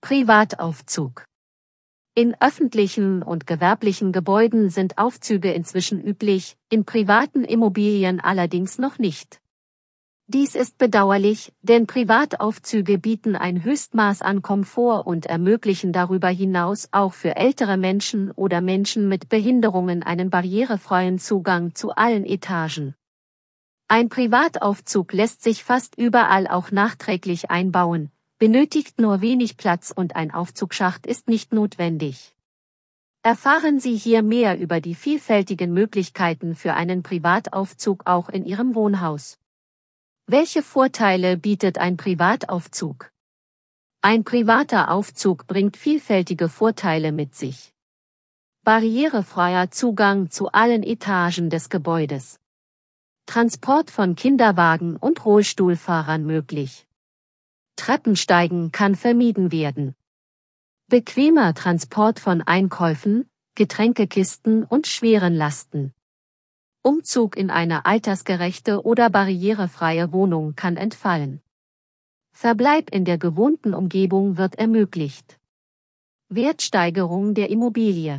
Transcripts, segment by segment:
Privataufzug. In öffentlichen und gewerblichen Gebäuden sind Aufzüge inzwischen üblich, in privaten Immobilien allerdings noch nicht. Dies ist bedauerlich, denn Privataufzüge bieten ein Höchstmaß an Komfort und ermöglichen darüber hinaus auch für ältere Menschen oder Menschen mit Behinderungen einen barrierefreien Zugang zu allen Etagen. Ein Privataufzug lässt sich fast überall auch nachträglich einbauen, benötigt nur wenig Platz und ein Aufzugsschacht ist nicht notwendig. Erfahren Sie hier mehr über die vielfältigen Möglichkeiten für einen Privataufzug auch in Ihrem Wohnhaus. Welche Vorteile bietet ein Privataufzug? Ein privater Aufzug bringt vielfältige Vorteile mit sich. Barrierefreier Zugang zu allen Etagen des Gebäudes. Transport von Kinderwagen und Rollstuhlfahrern möglich. Treppensteigen kann vermieden werden. Bequemer Transport von Einkäufen, Getränkekisten und schweren Lasten. Umzug in eine altersgerechte oder barrierefreie Wohnung kann entfallen. Verbleib in der gewohnten Umgebung wird ermöglicht. Wertsteigerung der Immobilie.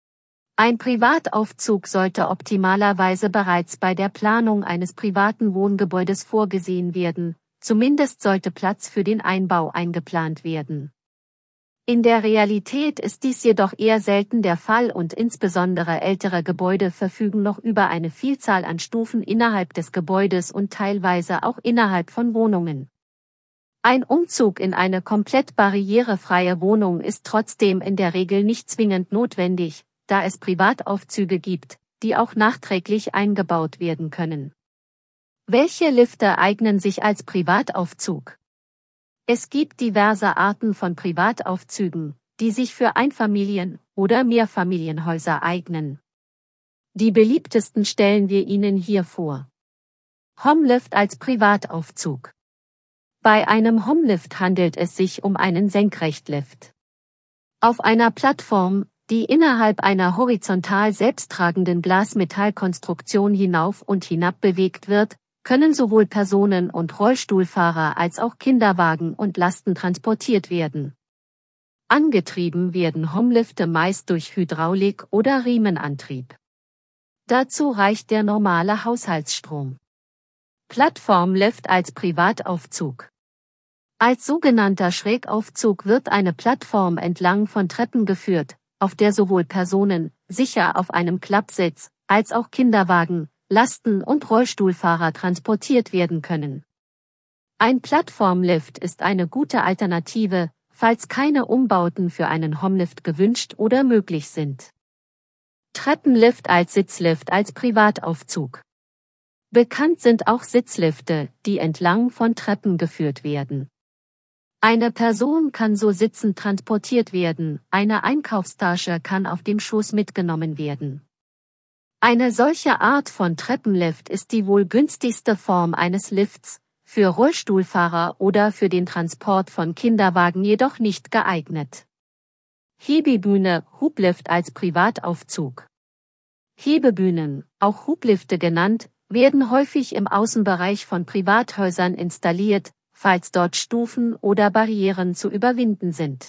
Ein Privataufzug sollte optimalerweise bereits bei der Planung eines privaten Wohngebäudes vorgesehen werden, zumindest sollte Platz für den Einbau eingeplant werden. In der Realität ist dies jedoch eher selten der Fall und insbesondere ältere Gebäude verfügen noch über eine Vielzahl an Stufen innerhalb des Gebäudes und teilweise auch innerhalb von Wohnungen. Ein Umzug in eine komplett barrierefreie Wohnung ist trotzdem in der Regel nicht zwingend notwendig, da es Privataufzüge gibt, die auch nachträglich eingebaut werden können. Welche Lifte eignen sich als Privataufzug? Es gibt diverse Arten von Privataufzügen, die sich für Einfamilien- oder Mehrfamilienhäuser eignen. Die beliebtesten stellen wir Ihnen hier vor. Homelift als Privataufzug. Bei einem Homelift handelt es sich um einen Senkrechtlift. Auf einer Plattform, die innerhalb einer horizontal selbsttragenden Glasmetallkonstruktion hinauf und hinab bewegt wird, können sowohl Personen- und Rollstuhlfahrer als auch Kinderwagen und Lasten transportiert werden. Angetrieben werden Homelifte meist durch Hydraulik oder Riemenantrieb. Dazu reicht der normale Haushaltsstrom. Plattformlift als Privataufzug. Als sogenannter Schrägaufzug wird eine Plattform entlang von Treppen geführt, auf der sowohl Personen, sicher auf einem Klappsitz, als auch Kinderwagen, Lasten- und Rollstuhlfahrer transportiert werden können. Ein Plattformlift ist eine gute Alternative, falls keine Umbauten für einen Homelift gewünscht oder möglich sind. Treppenlift als Sitzlift als Privataufzug. Bekannt sind auch Sitzlifte, die entlang von Treppen geführt werden. Eine Person kann so sitzend transportiert werden, eine Einkaufstasche kann auf dem Schoß mitgenommen werden. Eine solche Art von Treppenlift ist die wohl günstigste Form eines Lifts, für Rollstuhlfahrer oder für den Transport von Kinderwagen jedoch nicht geeignet. Hebebühne, Hublift als Privataufzug. Hebebühnen, auch Hublifte genannt, werden häufig im Außenbereich von Privathäusern installiert, falls dort Stufen oder Barrieren zu überwinden sind.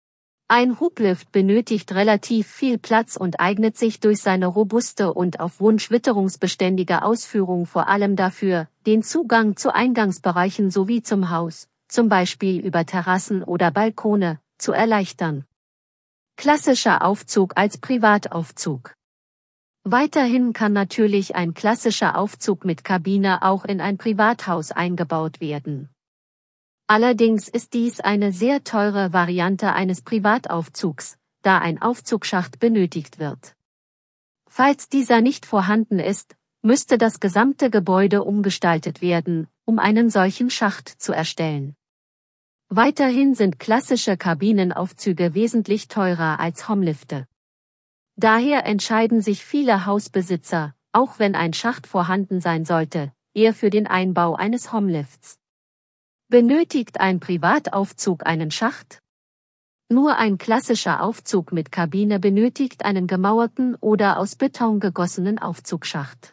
Ein Hublift benötigt relativ viel Platz und eignet sich durch seine robuste und auf Wunsch witterungsbeständige Ausführung vor allem dafür, den Zugang zu Eingangsbereichen sowie zum Haus, zum Beispiel über Terrassen oder Balkone, zu erleichtern. Klassischer Aufzug als Privataufzug. Weiterhin kann natürlich ein klassischer Aufzug mit Kabine auch in ein Privathaus eingebaut werden. Allerdings ist dies eine sehr teure Variante eines Privataufzugs, da ein Aufzugsschacht benötigt wird. Falls dieser nicht vorhanden ist, müsste das gesamte Gebäude umgestaltet werden, um einen solchen Schacht zu erstellen. Weiterhin sind klassische Kabinenaufzüge wesentlich teurer als Homelifte. Daher entscheiden sich viele Hausbesitzer, auch wenn ein Schacht vorhanden sein sollte, eher für den Einbau eines Homelifts. Benötigt ein Privataufzug einen Schacht? Nur ein klassischer Aufzug mit Kabine benötigt einen gemauerten oder aus Beton gegossenen Aufzugsschacht.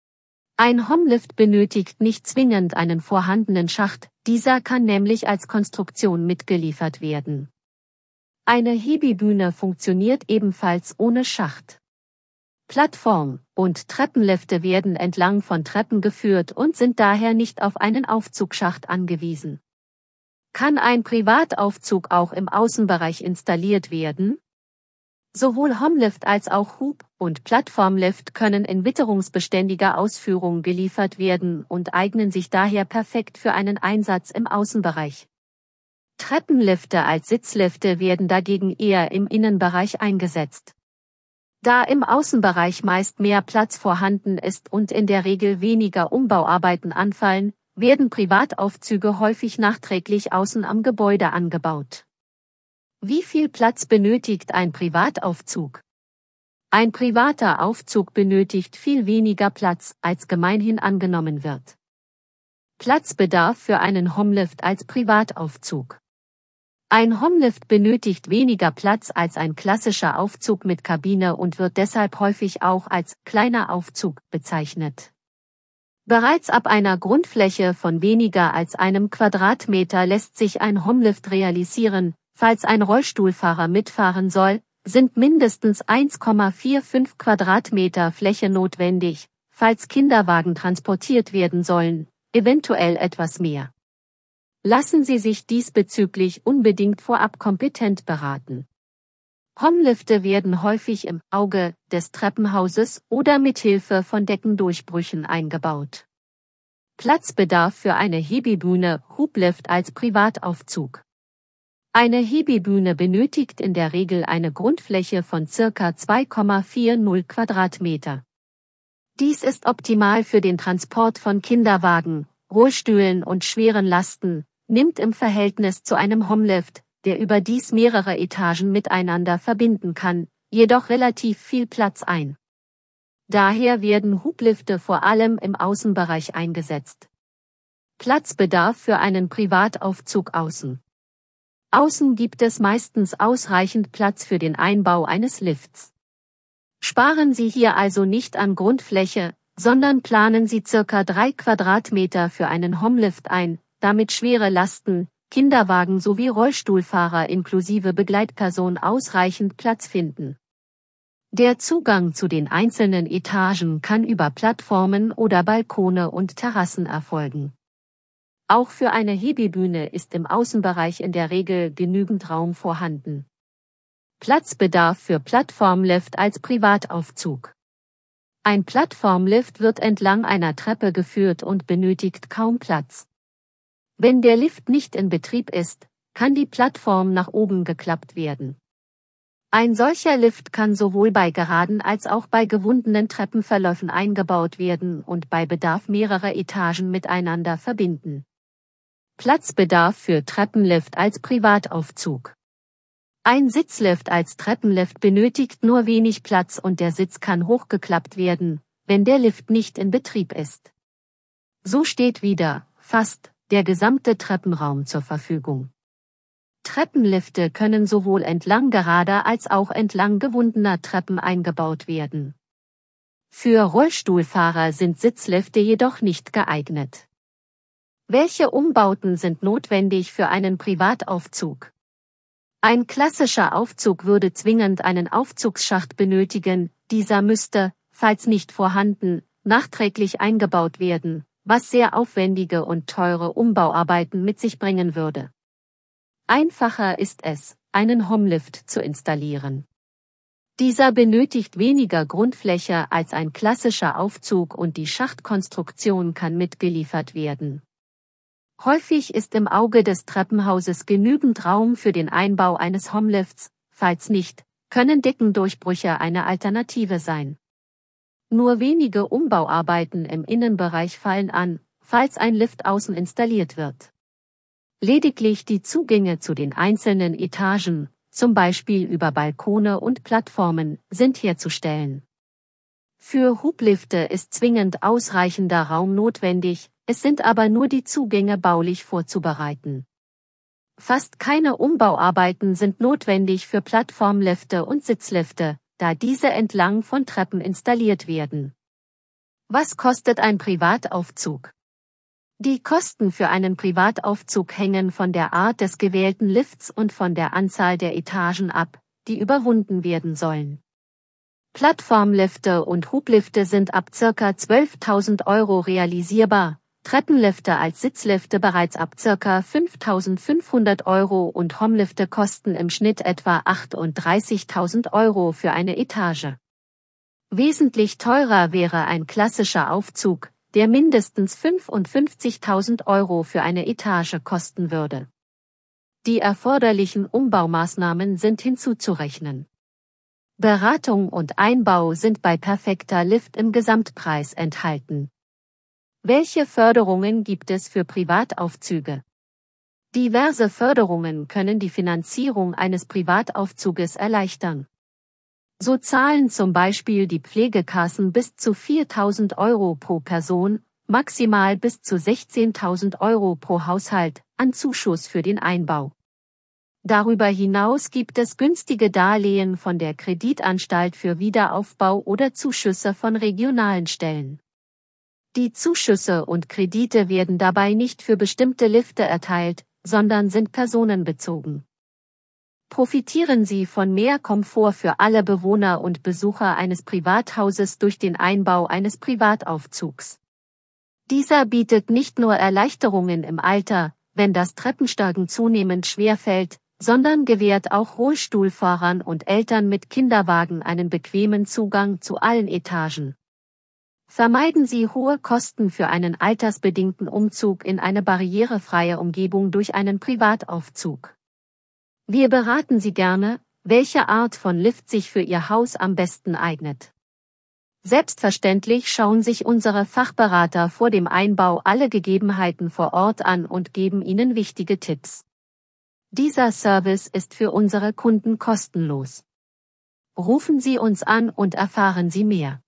Ein Homelift benötigt nicht zwingend einen vorhandenen Schacht, dieser kann nämlich als Konstruktion mitgeliefert werden. Eine Hebebühne funktioniert ebenfalls ohne Schacht. Plattform und Treppenlifte werden entlang von Treppen geführt und sind daher nicht auf einen Aufzugsschacht angewiesen. Kann ein Privataufzug auch im Außenbereich installiert werden? Sowohl Homelift als auch Hub- und Plattformlift können in witterungsbeständiger Ausführung geliefert werden und eignen sich daher perfekt für einen Einsatz im Außenbereich. Treppenlifte als Sitzlifte werden dagegen eher im Innenbereich eingesetzt. Da im Außenbereich meist mehr Platz vorhanden ist und in der Regel weniger Umbauarbeiten anfallen, werden Privataufzüge häufig nachträglich außen am Gebäude angebaut. Wie viel Platz benötigt ein Privataufzug? Ein privater Aufzug benötigt viel weniger Platz, als gemeinhin angenommen wird. Platzbedarf für einen Homelift als Privataufzug. Ein Homelift benötigt weniger Platz als ein klassischer Aufzug mit Kabine und wird deshalb häufig auch als kleiner Aufzug bezeichnet. Bereits ab einer Grundfläche von weniger als einem Quadratmeter lässt sich ein Homelift realisieren. Falls ein Rollstuhlfahrer mitfahren soll, sind mindestens 1,45 Quadratmeter Fläche notwendig, falls Kinderwagen transportiert werden sollen, eventuell etwas mehr. Lassen Sie sich diesbezüglich unbedingt vorab kompetent beraten. Homelifte werden häufig im Auge des Treppenhauses oder mit Hilfe von Deckendurchbrüchen eingebaut. Platzbedarf für eine Hebebühne, Hublift als Privataufzug. Eine Hebebühne benötigt in der Regel eine Grundfläche von ca. 2,40 Quadratmeter. Dies ist optimal für den Transport von Kinderwagen, Rollstühlen und schweren Lasten, nimmt im Verhältnis zu einem Homelift, der überdies mehrere Etagen miteinander verbinden kann, jedoch relativ viel Platz ein. Daher werden Hublifte vor allem im Außenbereich eingesetzt. Platzbedarf für einen Privataufzug außen. Außen gibt es meistens ausreichend Platz für den Einbau eines Lifts. Sparen Sie hier also nicht an Grundfläche, sondern planen Sie ca. 3 Quadratmeter für einen Homelift ein, damit schwere Lasten, Kinderwagen sowie Rollstuhlfahrer inklusive Begleitperson ausreichend Platz finden. Der Zugang zu den einzelnen Etagen kann über Plattformen oder Balkone und Terrassen erfolgen. Auch für eine Hebebühne ist im Außenbereich in der Regel genügend Raum vorhanden. Platzbedarf für Plattformlift als Privataufzug. Ein Plattformlift wird entlang einer Treppe geführt und benötigt kaum Platz. Wenn der Lift nicht in Betrieb ist, kann die Plattform nach oben geklappt werden. Ein solcher Lift kann sowohl bei geraden als auch bei gewundenen Treppenverläufen eingebaut werden und bei Bedarf mehrere Etagen miteinander verbinden. Platzbedarf für Treppenlift als Privataufzug. Ein Sitzlift als Treppenlift benötigt nur wenig Platz und der Sitz kann hochgeklappt werden, wenn der Lift nicht in Betrieb ist. So steht wieder, fast, der gesamte Treppenraum zur Verfügung. Treppenlifte können sowohl entlang gerader als auch entlang gewundener Treppen eingebaut werden. Für Rollstuhlfahrer sind Sitzlifte jedoch nicht geeignet. Welche Umbauten sind notwendig für einen Privataufzug? Ein klassischer Aufzug würde zwingend einen Aufzugsschacht benötigen, dieser müsste, falls nicht vorhanden, nachträglich eingebaut werden, was sehr aufwendige und teure Umbauarbeiten mit sich bringen würde. Einfacher ist es, einen Homelift zu installieren. Dieser benötigt weniger Grundfläche als ein klassischer Aufzug und die Schachtkonstruktion kann mitgeliefert werden. Häufig ist im Auge des Treppenhauses genügend Raum für den Einbau eines Homelifts, falls nicht, können Deckendurchbrüche eine Alternative sein. Nur wenige Umbauarbeiten im Innenbereich fallen an, falls ein Lift außen installiert wird. Lediglich die Zugänge zu den einzelnen Etagen, zum Beispiel über Balkone und Plattformen, sind herzustellen. Für Hublifte ist zwingend ausreichender Raum notwendig, es sind aber nur die Zugänge baulich vorzubereiten. Fast keine Umbauarbeiten sind notwendig für Plattformlifte und Sitzlifte, da diese entlang von Treppen installiert werden. Was kostet ein Privataufzug? Die Kosten für einen Privataufzug hängen von der Art des gewählten Lifts und von der Anzahl der Etagen ab, die überwunden werden sollen. Plattformlifte und Hublifte sind ab ca. 12.000 Euro realisierbar, Treppenlifte als Sitzlifte bereits ab ca. 5.500 Euro und Homlifte kosten im Schnitt etwa 38.000 Euro für eine Etage. Wesentlich teurer wäre ein klassischer Aufzug, der mindestens 55.000 Euro für eine Etage kosten würde. Die erforderlichen Umbaumaßnahmen sind hinzuzurechnen. Beratung und Einbau sind bei Perfekta Lift im Gesamtpreis enthalten. Welche Förderungen gibt es für Privataufzüge? Diverse Förderungen können die Finanzierung eines Privataufzuges erleichtern. So zahlen zum Beispiel die Pflegekassen bis zu 4.000 Euro pro Person, maximal bis zu 16.000 Euro pro Haushalt, an Zuschuss für den Einbau. Darüber hinaus gibt es günstige Darlehen von der Kreditanstalt für Wiederaufbau oder Zuschüsse von regionalen Stellen. Die Zuschüsse und Kredite werden dabei nicht für bestimmte Lifte erteilt, sondern sind personenbezogen. Profitieren Sie von mehr Komfort für alle Bewohner und Besucher eines Privathauses durch den Einbau eines Privataufzugs. Dieser bietet nicht nur Erleichterungen im Alter, wenn das Treppensteigen zunehmend schwerfällt, sondern gewährt auch Rollstuhlfahrern und Eltern mit Kinderwagen einen bequemen Zugang zu allen Etagen. Vermeiden Sie hohe Kosten für einen altersbedingten Umzug in eine barrierefreie Umgebung durch einen Privataufzug. Wir beraten Sie gerne, welche Art von Lift sich für Ihr Haus am besten eignet. Selbstverständlich schauen sich unsere Fachberater vor dem Einbau alle Gegebenheiten vor Ort an und geben Ihnen wichtige Tipps. Dieser Service ist für unsere Kunden kostenlos. Rufen Sie uns an und erfahren Sie mehr.